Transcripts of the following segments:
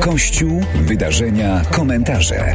Kościół, wydarzenia, komentarze.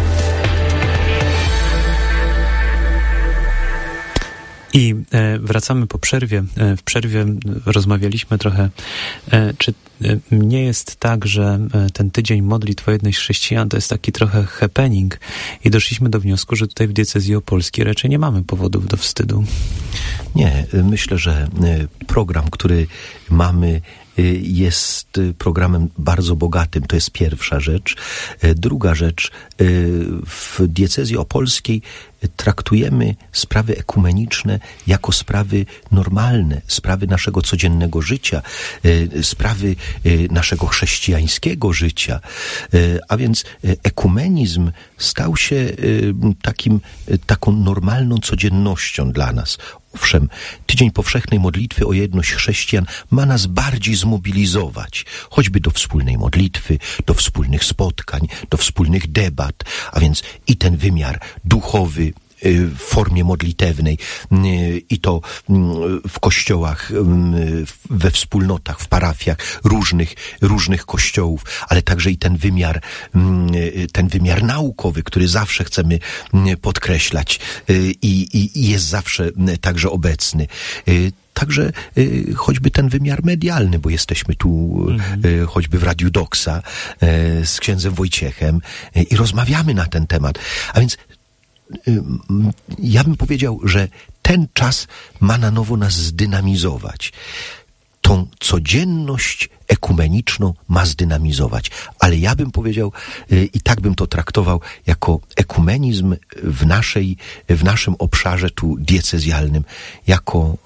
I wracamy po przerwie. W przerwie rozmawialiśmy trochę, czy nie jest tak, że ten tydzień modlitw o jedność chrześcijan to jest taki trochę happening i doszliśmy do wniosku, że tutaj w diecezji opolskiej raczej nie mamy powodów do wstydu. Nie, myślę, że program, który mamy, jest programem bardzo bogatym. To jest pierwsza rzecz. Druga rzecz, w diecezji opolskiej traktujemy sprawy ekumeniczne jako sprawy normalne, sprawy naszego codziennego życia, sprawy naszego chrześcijańskiego życia. A więc ekumenizm stał się taką normalną codziennością dla nas. Owszem, Tydzień Powszechnej Modlitwy o jedność chrześcijan ma nas bardziej zmobilizować, choćby do wspólnej modlitwy, do wspólnych spotkań, do wspólnych debat, a więc i ten wymiar duchowy w formie modlitewnej i to w kościołach, we wspólnotach, w parafiach różnych kościołów, ale także i ten wymiar naukowy, który zawsze chcemy podkreślać i jest zawsze także obecny. Także choćby ten wymiar medialny, bo jesteśmy tu choćby w Radiu Doksa z księdzem Wojciechem i rozmawiamy na ten temat. A więc ja bym powiedział, że ten czas ma na nowo nas zdynamizować. Tą codzienność ekumeniczną ma zdynamizować. Ale ja bym powiedział i tak bym to traktował jako ekumenizm w naszym obszarze tu diecezjalnym, jako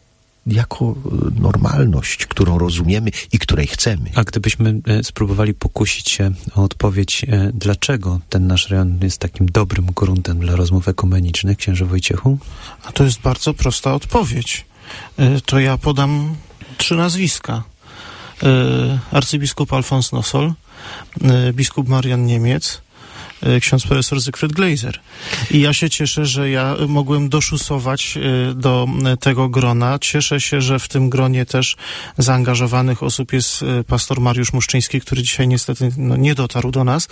normalność, którą rozumiemy i której chcemy. A gdybyśmy spróbowali pokusić się o odpowiedź, dlaczego ten nasz rejon jest takim dobrym gruntem dla rozmów ekumenicznych, księże Wojciechu? A to jest bardzo prosta odpowiedź. To ja podam 3 nazwiska. Arcybiskup Alfons Nosol, biskup Marian Niemiec, ksiądz profesor Zygfryd Gleiser. I ja się cieszę, że ja mogłem doszusować do tego grona. Cieszę się, że w tym gronie też zaangażowanych osób jest pastor Mariusz Muszczyński, który dzisiaj niestety nie dotarł do nas.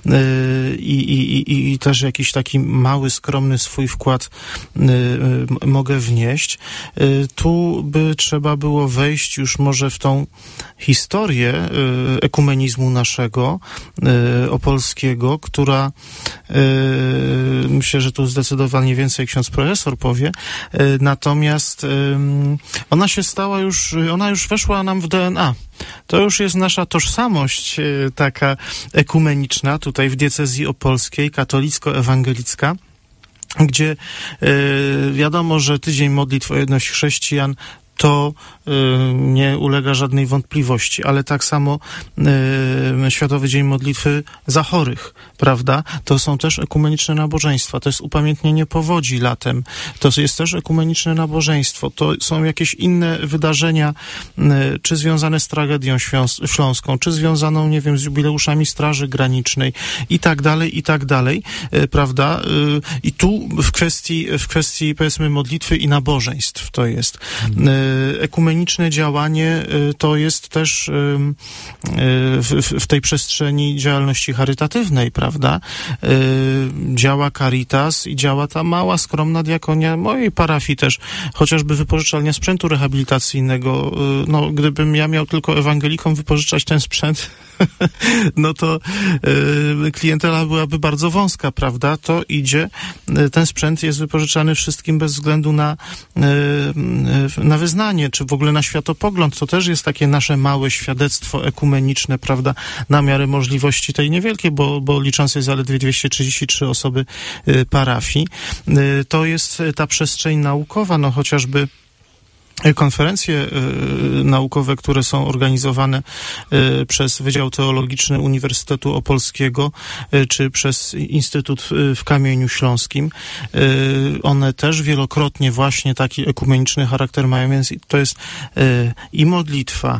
I też jakiś taki mały, skromny swój wkład mogę wnieść. Tu by trzeba było wejść już może w tą historię ekumenizmu naszego, opolskiego, która myślę, że tu zdecydowanie więcej ksiądz profesor powie, natomiast ona się stała ona już weszła nam w DNA. To już jest nasza tożsamość taka ekumeniczna tutaj w diecezji opolskiej, katolicko-ewangelicka, gdzie wiadomo, że Tydzień Modlitw o jedność chrześcijan to nie ulega żadnej wątpliwości, ale tak samo Światowy Dzień Modlitwy za chorych, prawda? To są też ekumeniczne nabożeństwa, to jest upamiętnienie powodzi latem, to jest też ekumeniczne nabożeństwo, to są jakieś inne wydarzenia, czy związane z tragedią śląską, czy związaną, nie wiem, z jubileuszami Straży Granicznej i tak dalej, prawda? I tu w kwestii powiedzmy modlitwy i nabożeństw to jest. Ekumeniczne działanie to jest też w tej przestrzeni działalności charytatywnej, prawda? Działa Caritas i działa ta mała, skromna diakonia mojej parafii też, chociażby wypożyczalnia sprzętu rehabilitacyjnego. No, gdybym ja miał tylko ewangelikom wypożyczać ten sprzęt, no to klientela byłaby bardzo wąska, prawda? To idzie, ten sprzęt jest wypożyczany wszystkim bez względu na wyznanie, czy w ogóle na światopogląd. To też jest takie nasze małe świadectwo ekumeniczne, prawda? Na miarę możliwości tej niewielkiej, bo liczącej zaledwie 233 osoby parafii. To jest ta przestrzeń naukowa, no chociażby konferencje naukowe, które są organizowane przez Wydział Teologiczny Uniwersytetu Opolskiego czy przez Instytut w Kamieniu Śląskim. One też wielokrotnie właśnie taki ekumeniczny charakter mają, więc to jest i modlitwa,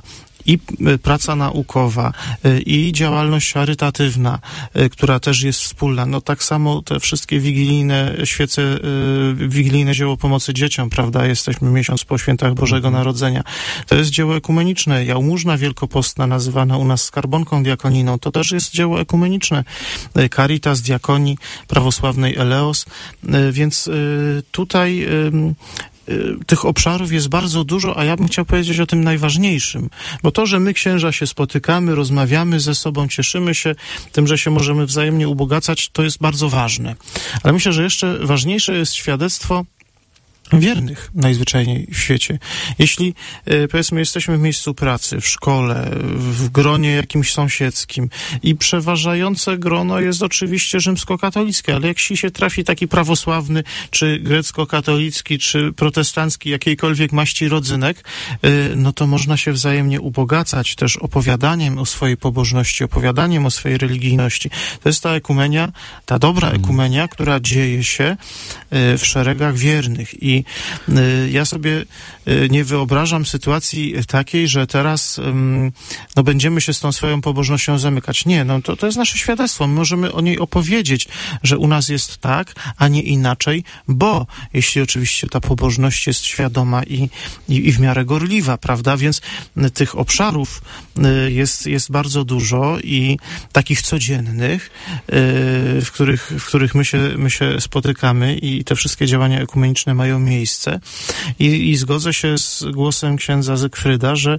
i praca naukowa, i działalność charytatywna, która też jest wspólna. No tak samo te wszystkie wigilijne świece, wigilijne dzieło pomocy dzieciom, prawda? Jesteśmy miesiąc po świętach Bożego Narodzenia. To jest dzieło ekumeniczne. Jałmużna wielkopostna, nazywana u nas skarbonką diakoniną, to też jest dzieło ekumeniczne. Caritas diakonii prawosławnej Eleos. Więc tutaj tych obszarów jest bardzo dużo, a ja bym chciał powiedzieć o tym najważniejszym. Bo to, że my, księża, się spotykamy, rozmawiamy ze sobą, cieszymy się tym, że się możemy wzajemnie ubogacać, to jest bardzo ważne. Ale myślę, że jeszcze ważniejsze jest świadectwo wiernych najzwyczajniej w świecie. Jeśli, powiedzmy, jesteśmy w miejscu pracy, w szkole, w gronie jakimś sąsiedzkim i przeważające grono jest oczywiście rzymskokatolickie, ale jak się trafi taki prawosławny, czy grecko-katolicki, czy protestancki, jakiejkolwiek maści rodzynek, no to można się wzajemnie ubogacać też opowiadaniem o swojej pobożności, opowiadaniem o swojej religijności. To jest ta ekumenia, ta dobra ekumenia, która dzieje się w szeregach wiernych. I ja sobie nie wyobrażam sytuacji takiej, że teraz no, będziemy się z tą swoją pobożnością zamykać. Nie, no to jest nasze świadectwo. My możemy o niej opowiedzieć, że u nas jest tak, a nie inaczej, bo jeśli oczywiście ta pobożność jest świadoma i w miarę gorliwa, prawda? Więc tych obszarów jest bardzo dużo i takich codziennych, w których my się spotykamy i te wszystkie działania ekumeniczne mają miejsce. I zgodzę się z głosem księdza Zygfryda, że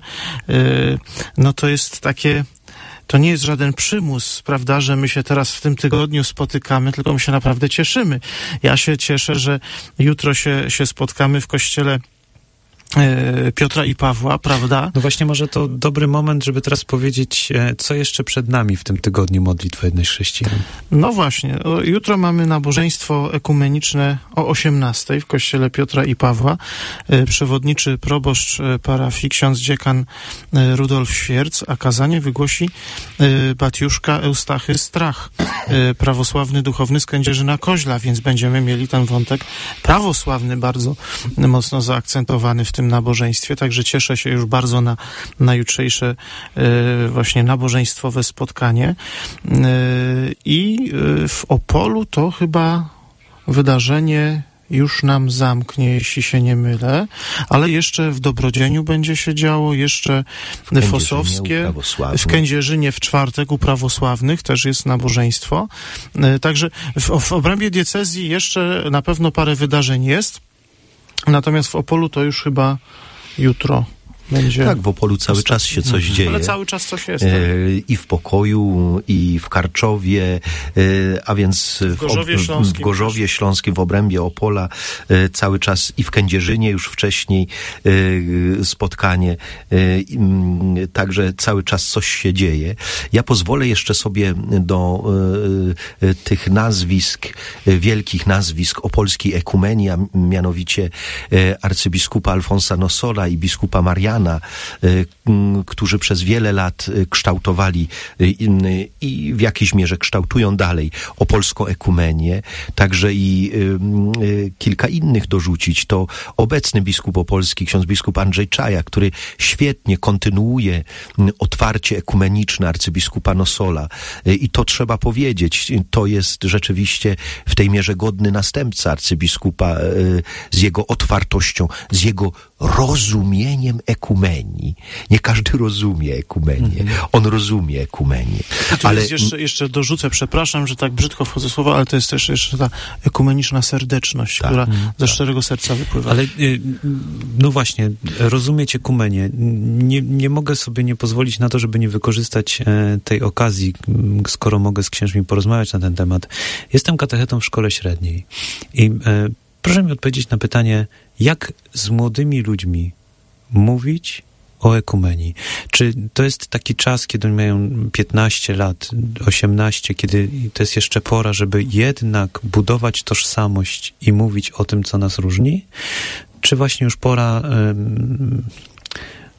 no to jest takie, to nie jest żaden przymus, prawda, że my się teraz w tym tygodniu spotykamy, tylko my się naprawdę cieszymy. Ja się cieszę, że jutro się spotkamy w kościele Piotra i Pawła, prawda? No właśnie, może to dobry moment, żeby teraz powiedzieć, co jeszcze przed nami w tym tygodniu modlitwy jednej chrześcijan. No właśnie, jutro mamy nabożeństwo ekumeniczne o 18:00 w kościele Piotra i Pawła. Przewodniczy proboszcz parafii, ksiądz dziekan Rudolf Świerc, a kazanie wygłosi Batiuszka Eustachy Strach, prawosławny duchowny z Kędzierzyna-Koźla, więc będziemy mieli ten wątek prawosławny bardzo mocno zaakcentowany w tym nabożeństwie, także cieszę się już bardzo na jutrzejsze właśnie nabożeństwowe spotkanie. I w Opolu to chyba wydarzenie już nam zamknie, jeśli się nie mylę, ale jeszcze w Dobrodzieniu będzie się działo, jeszcze Fosowskie, w Kędzierzynie w czwartek u prawosławnych też jest nabożeństwo. Także w obrębie diecezji jeszcze na pewno parę wydarzeń jest. Natomiast w Opolu to już chyba jutro będzie. Tak, w Opolu cały czas się coś dzieje. Ale cały czas coś jest. Tak? I w Pokoju, i w Karczowie, a więc w Gorzowie Śląskim, w obrębie Opola cały czas i w Kędzierzynie już wcześniej spotkanie. Także cały czas coś się dzieje. Ja pozwolę jeszcze sobie do tych nazwisk, wielkich nazwisk opolskiej ekumenii, a mianowicie arcybiskupa Alfonsa Nossola i biskupa Mariana, którzy przez wiele lat kształtowali i w jakiejś mierze kształtują dalej opolską ekumenię, także i kilka innych dorzucić. To obecny biskup opolski, ksiądz biskup Andrzej Czaja, który świetnie kontynuuje otwarcie ekumeniczne arcybiskupa Nossola. I to trzeba powiedzieć, to jest rzeczywiście w tej mierze godny następca arcybiskupa z jego otwartością, z jego rozumieniem ekumenii. Nie każdy rozumie ekumenię. On rozumie ekumenię. Ale jeszcze dorzucę, przepraszam, że tak brzydko wchodzę słowa, ale to jest też jeszcze ta ekumeniczna serdeczność, która ze szczerego serca wypływa. Ale no właśnie, rozumieć ekumenię. Nie mogę sobie nie pozwolić na to, żeby nie wykorzystać tej okazji, skoro mogę z księżmi porozmawiać na ten temat. Jestem katechetą w szkole średniej i proszę mi odpowiedzieć na pytanie, jak z młodymi ludźmi mówić o ekumenii? Czy to jest taki czas, kiedy oni mają 15 lat, 18, kiedy to jest jeszcze pora, żeby jednak budować tożsamość i mówić o tym, co nas różni? Czy właśnie już pora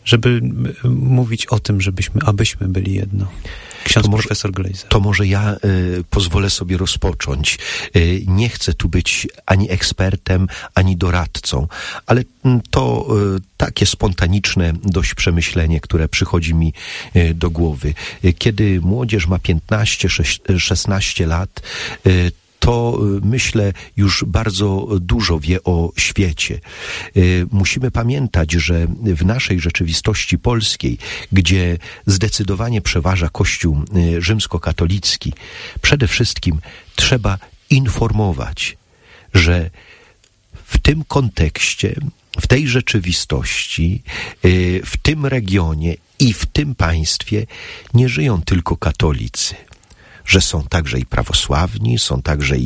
żeby mówić o tym, abyśmy byli jedno. Ksiądz profesor Glejzer. To może ja pozwolę sobie rozpocząć. Nie chcę tu być ani ekspertem, ani doradcą, ale to takie spontaniczne dość przemyślenie, które przychodzi mi do głowy. Kiedy młodzież ma 15-16 lat, to myślę już bardzo dużo wie o świecie. Musimy pamiętać, że w naszej rzeczywistości polskiej, gdzie zdecydowanie przeważa Kościół rzymskokatolicki, przede wszystkim trzeba informować, że w tym kontekście, w tej rzeczywistości, w tym regionie i w tym państwie nie żyją tylko katolicy. Że są także i prawosławni, są także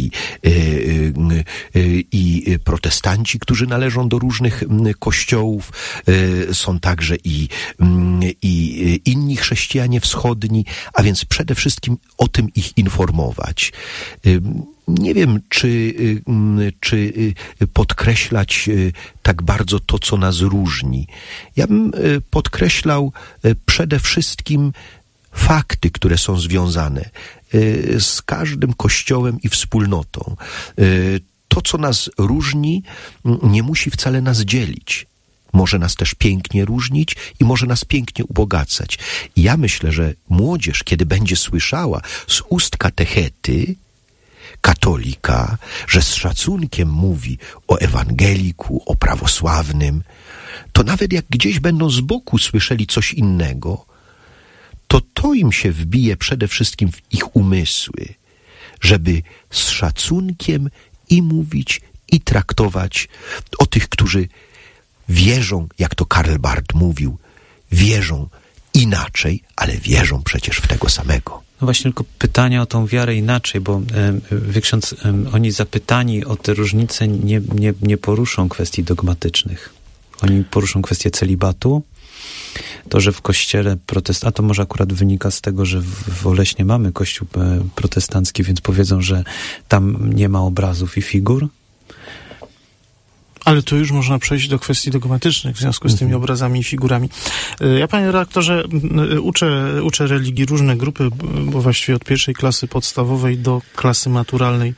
i protestanci, którzy należą do różnych kościołów, są także i inni chrześcijanie wschodni, a więc przede wszystkim o tym ich informować. Nie wiem, czy podkreślać tak bardzo to, co nas różni. Ja bym podkreślał przede wszystkim fakty, które są związane z każdym kościołem i wspólnotą. To, co nas różni, nie musi wcale nas dzielić. Może nas też pięknie różnić i może nas pięknie ubogacać. I ja myślę, że młodzież, kiedy będzie słyszała z ust katechety, katolika, że z szacunkiem mówi o ewangeliku, o prawosławnym, to nawet jak gdzieś będą z boku słyszeli coś innego, to im się wbije przede wszystkim w ich umysły, żeby z szacunkiem i mówić, i traktować o tych, którzy wierzą, jak to Karl Barth mówił, wierzą inaczej, ale wierzą przecież w tego samego. No właśnie, tylko pytania o tą wiarę inaczej, bo wie ksiądz, oni zapytani o te różnice nie poruszą kwestii dogmatycznych. Oni poruszą kwestię celibatu, to, że w kościele a to może akurat wynika z tego, że w Oleśnie mamy kościół protestancki, więc powiedzą, że tam nie ma obrazów i figur. Ale tu już można przejść do kwestii dogmatycznych w związku z tymi obrazami i figurami. Ja, panie redaktorze, uczę religii różne grupy, bo właściwie od pierwszej klasy podstawowej do klasy maturalnej.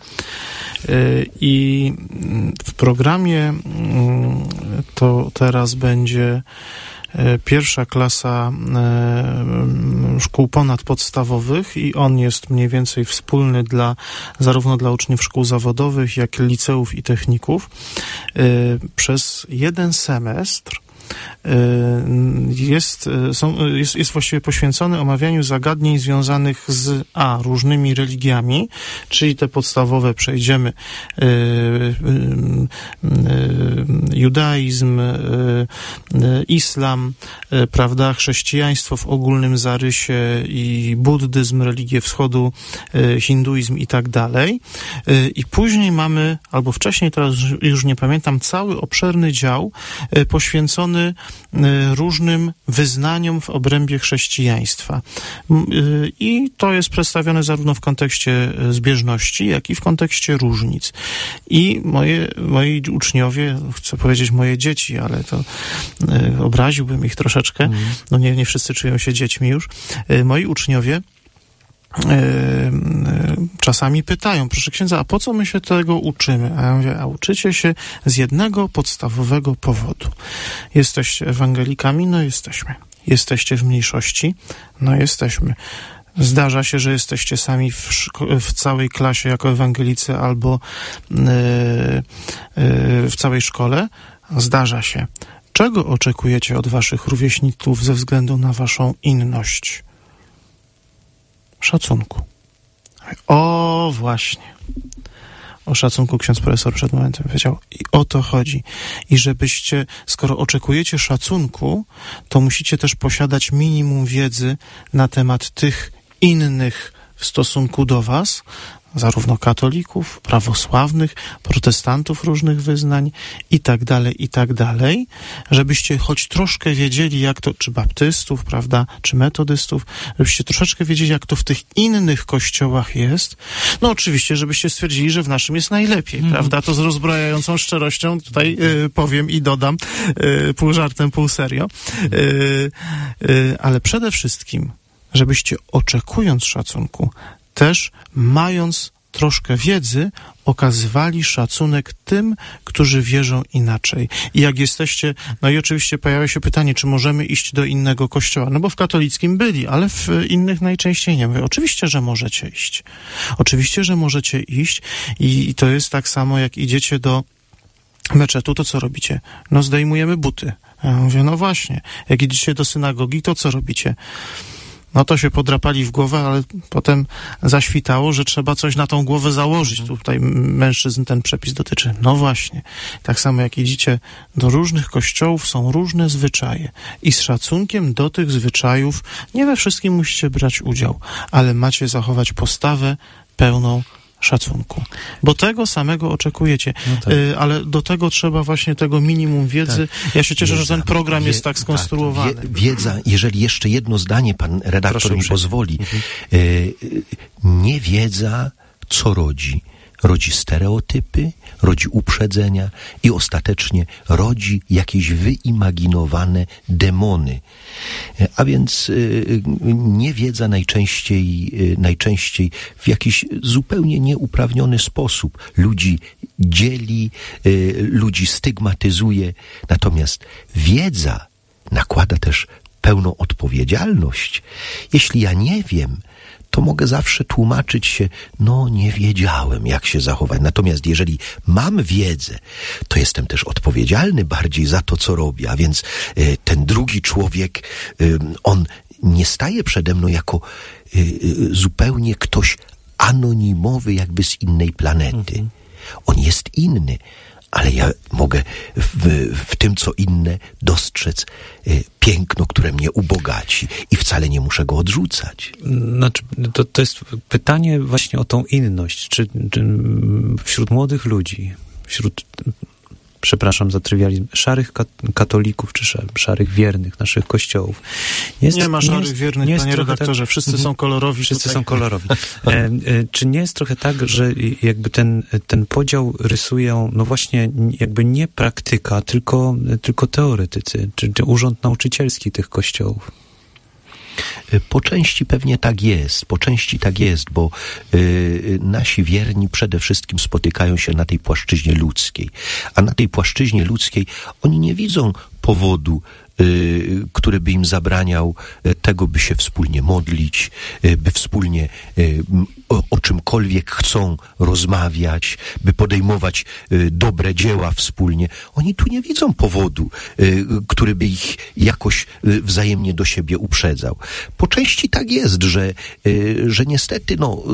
I w programie to teraz będzie pierwsza klasa szkół ponadpodstawowych i on jest mniej więcej wspólny zarówno dla uczniów szkół zawodowych, jak i liceów i techników. Przez jeden semestr jest właściwie poświęcony omawianiu zagadnień związanych z różnymi religiami, czyli te podstawowe przejdziemy, judaizm, islam, prawda, chrześcijaństwo w ogólnym zarysie i buddyzm, religie wschodu, hinduizm i tak dalej. I później mamy, albo wcześniej, teraz już nie pamiętam, cały obszerny dział poświęcony różnym wyznaniom w obrębie chrześcijaństwa. I to jest przedstawione zarówno w kontekście zbieżności, jak i w kontekście różnic. I moi uczniowie, chcę powiedzieć moje dzieci, ale to obraziłbym ich troszeczkę, no nie wszyscy czują się dziećmi już. Moi uczniowie czasami pytają, proszę księdza, a po co my się tego uczymy? A ja mówię, a uczycie się z jednego podstawowego powodu. Jesteście ewangelikami? No jesteśmy. Jesteście w mniejszości? No jesteśmy. Zdarza się, że jesteście sami w całej klasie jako ewangelicy albo w całej szkole? Zdarza się. Czego oczekujecie od waszych rówieśników ze względu na waszą inność? Szacunku. O, właśnie. O szacunku ksiądz profesor przed momentem powiedział. I o to chodzi. I żebyście, skoro oczekujecie szacunku, to musicie też posiadać minimum wiedzy na temat tych innych w stosunku do was, zarówno katolików, prawosławnych, protestantów różnych wyznań i tak dalej, żebyście choć troszkę wiedzieli, jak to, czy baptystów, prawda, czy metodystów, żebyście troszeczkę wiedzieli, jak to w tych innych kościołach jest. No oczywiście, żebyście stwierdzili, że w naszym jest najlepiej, prawda, to z rozbrajającą szczerością tutaj powiem i dodam, pół żartem, pół serio, ale przede wszystkim, żebyście oczekując szacunku, też mając troszkę wiedzy, okazywali szacunek tym, którzy wierzą inaczej. I jak jesteście, no i oczywiście pojawia się pytanie, czy możemy iść do innego kościoła, no bo w katolickim byli, ale w innych najczęściej nie. Mówię, oczywiście, że możecie iść. Oczywiście, że możecie iść i to jest tak samo, jak idziecie do meczetu, to co robicie? No zdejmujemy buty. Ja mówię, no właśnie. Jak idziecie do synagogi, to co robicie? No to się podrapali w głowę, ale potem zaświtało, że trzeba coś na tą głowę założyć. Tutaj mężczyzn ten przepis dotyczy. No właśnie. Tak samo jak idziecie do różnych kościołów, są różne zwyczaje. I z szacunkiem do tych zwyczajów nie we wszystkim musicie brać udział, ale macie zachować postawę pełną szacunku. Bo tego samego oczekujecie. No tak. Ale do tego trzeba właśnie tego minimum wiedzy. Tak. Ja się cieszę, że ten program jest tak skonstruowany. Wiedza, jeżeli jeszcze jedno zdanie pan redaktor mi pozwoli. Niewiedza co rodzi? Rodzi stereotypy, rodzi uprzedzenia i ostatecznie rodzi jakieś wyimaginowane demony. A więc niewiedza najczęściej w jakiś zupełnie nieuprawniony sposób ludzi dzieli, ludzi stygmatyzuje. Natomiast wiedza nakłada też pełną odpowiedzialność. Jeśli ja nie wiem, to mogę zawsze tłumaczyć się, no nie wiedziałem, jak się zachować. Natomiast jeżeli mam wiedzę, to jestem też odpowiedzialny bardziej za to, co robię. A więc ten drugi człowiek, on nie staje przede mną jako zupełnie ktoś anonimowy, jakby z innej planety. On jest inny. Ale ja mogę w tym, co inne, dostrzec piękno, które mnie ubogaci i wcale nie muszę go odrzucać. Znaczy, to jest pytanie właśnie o tą inność. Czy wśród młodych ludzi, przepraszam za trywializm, szarych katolików, czy szarych wiernych naszych kościołów. Nie ma szarych wiernych, panie redaktorze, wszyscy są kolorowi. Wszyscy są kolorowi. Czy nie jest trochę tak, że jakby ten podział rysują, no właśnie jakby nie praktyka, tylko teoretycy, czy urząd nauczycielski tych kościołów? Po części pewnie tak jest, bo nasi wierni przede wszystkim spotykają się na tej płaszczyźnie ludzkiej, a na tej płaszczyźnie ludzkiej oni nie widzą powodu, który by im zabraniał tego, by się wspólnie modlić, by wspólnie o czymkolwiek chcą rozmawiać, by podejmować dobre dzieła wspólnie. Oni tu nie widzą powodu, który by ich jakoś wzajemnie do siebie uprzedzał. Po części tak jest, że niestety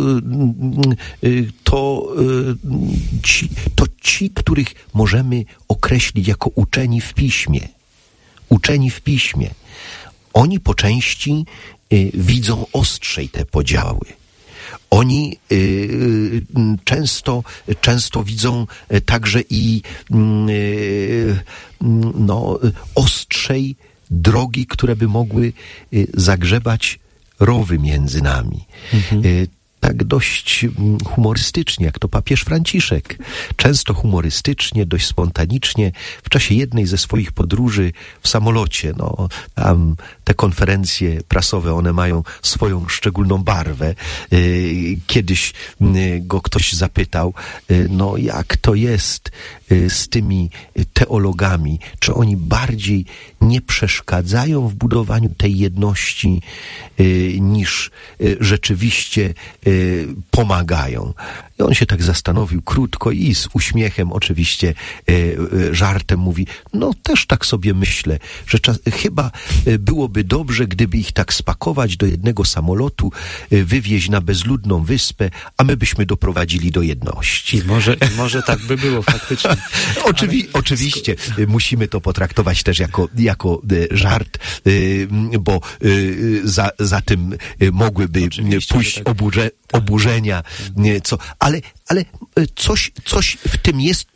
to ci, których możemy określić jako uczeni w piśmie, oni po części widzą ostrzej te podziały. Oni często widzą także i ostrzej drogi, które by mogły zagrzebać rowy między nami. Tak dość humorystycznie, jak to papież Franciszek. Często humorystycznie, dość spontanicznie, w czasie jednej ze swoich podróży w samolocie. Tam te konferencje prasowe, one mają swoją szczególną barwę. Kiedyś go ktoś zapytał, jak to jest z tymi teologami, czy oni bardziej nie przeszkadzają w budowaniu tej jedności, niż rzeczywiście pomagają. I on się tak zastanowił krótko i z uśmiechem, oczywiście żartem mówi, no też tak sobie myślę, że chyba byłoby dobrze, gdyby ich tak spakować do jednego samolotu, wywieźć na bezludną wyspę, a my byśmy doprowadzili do jedności. Może tak by było faktycznie. Oczywiście musimy to potraktować też jako żart, bo za tym mogłyby pójść oburzenia, ale coś w tym jest,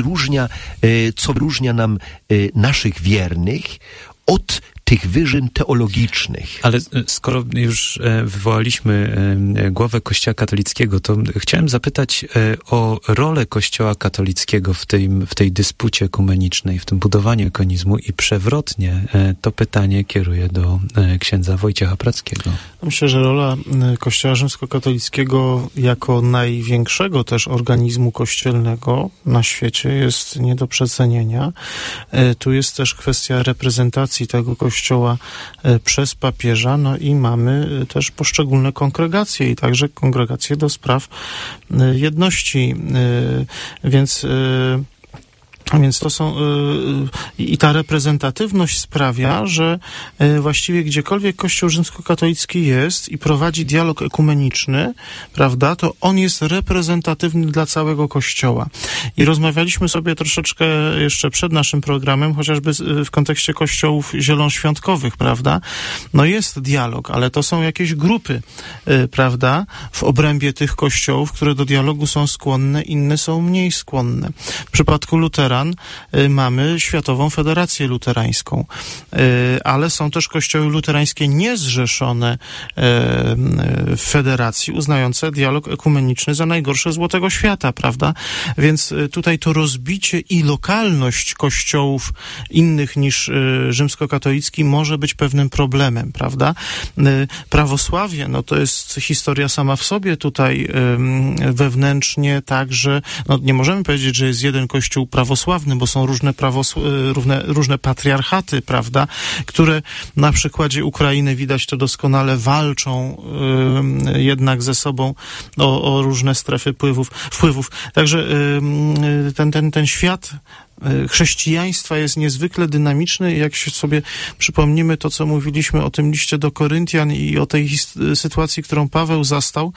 co wyróżnia nam naszych wiernych od tych wyżyn teologicznych. Ale skoro już wywołaliśmy głowę Kościoła katolickiego, to chciałem zapytać o rolę Kościoła katolickiego w tej dyspucie ekumenicznej, w tym budowaniu ekumenicznego i przewrotnie to pytanie kieruję do księdza Wojciecha Prackiego. Myślę, że rola Kościoła rzymskokatolickiego jako największego też organizmu kościelnego na świecie jest nie do przecenienia. Tu jest też kwestia reprezentacji tego Kościoła przez papieża, no i mamy też poszczególne kongregacje i także kongregacje do spraw jedności, więc to są i ta reprezentatywność sprawia, że właściwie gdziekolwiek Kościół rzymskokatolicki jest i prowadzi dialog ekumeniczny, prawda, to on jest reprezentatywny dla całego Kościoła. I rozmawialiśmy sobie troszeczkę jeszcze przed naszym programem, chociażby w kontekście kościołów zielonoświątkowych, prawda. No jest dialog, ale to są jakieś grupy, prawda, w obrębie tych kościołów, które do dialogu są skłonne, inne są mniej skłonne. W przypadku Lutera mamy Światową Federację Luterańską, ale są też kościoły luterańskie niezrzeszone w federacji, uznające dialog ekumeniczny za najgorsze zło tego świata, prawda? Więc tutaj to rozbicie i lokalność kościołów innych niż rzymskokatolicki może być pewnym problemem, prawda? Prawosławie, no to jest historia sama w sobie tutaj wewnętrznie, także no nie możemy powiedzieć, że jest jeden kościół prawosławny, bo są różne patriarchaty, prawda, które na przykładzie Ukrainy widać to doskonale walczą jednak ze sobą o różne strefy wpływów. Także ten świat chrześcijaństwa jest niezwykle dynamiczny i jak się sobie przypomnimy to, co mówiliśmy o tym liście do Koryntian i o tej sytuacji, którą Paweł zastał,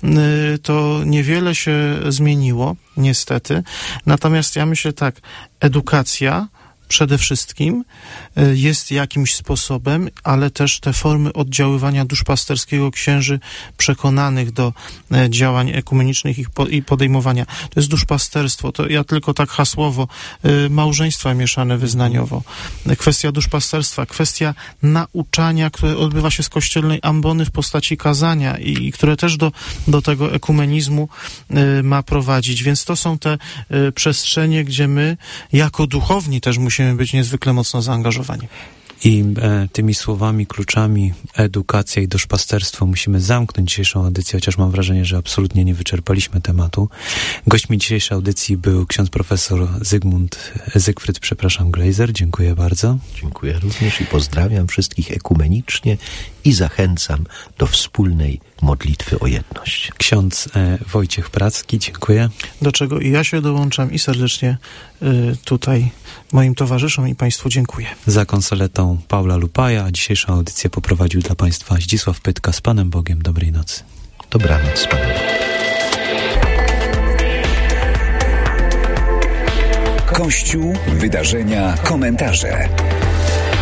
to niewiele się zmieniło, niestety. Natomiast ja myślę tak, edukacja przede wszystkim jest jakimś sposobem, ale też te formy oddziaływania duszpasterskiego księży przekonanych do działań ekumenicznych i podejmowania. To jest duszpasterstwo. To ja tylko tak hasłowo, małżeństwa mieszane wyznaniowo. Kwestia duszpasterstwa, kwestia nauczania, które odbywa się z kościelnej ambony w postaci kazania i które też do tego ekumenizmu ma prowadzić. Więc to są te przestrzenie, gdzie my jako duchowni też musimy być niezwykle mocno zaangażowani. I tymi słowami, kluczami edukacja i duszpasterstwo musimy zamknąć dzisiejszą audycję, chociaż mam wrażenie, że absolutnie nie wyczerpaliśmy tematu. Gośćmi dzisiejszej audycji był ksiądz profesor Zygfryd Glazer. Dziękuję bardzo. Dziękuję również i pozdrawiam wszystkich ekumenicznie i zachęcam do wspólnej modlitwy o jedność. Ksiądz Wojciech Pracki, dziękuję. Do czego i ja się dołączam i serdecznie tutaj moim towarzyszom i Państwu dziękuję. Za konsoletą Paula Lupaja, a dzisiejszą audycję poprowadził dla Państwa Zdzisław Pytka. Z Panem Bogiem. Dobrej nocy. Dobranoc z Panem Bogiem. Kościół, wydarzenia, komentarze.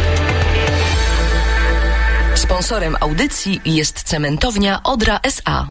Sponsorem audycji jest cementownia Odra S.A.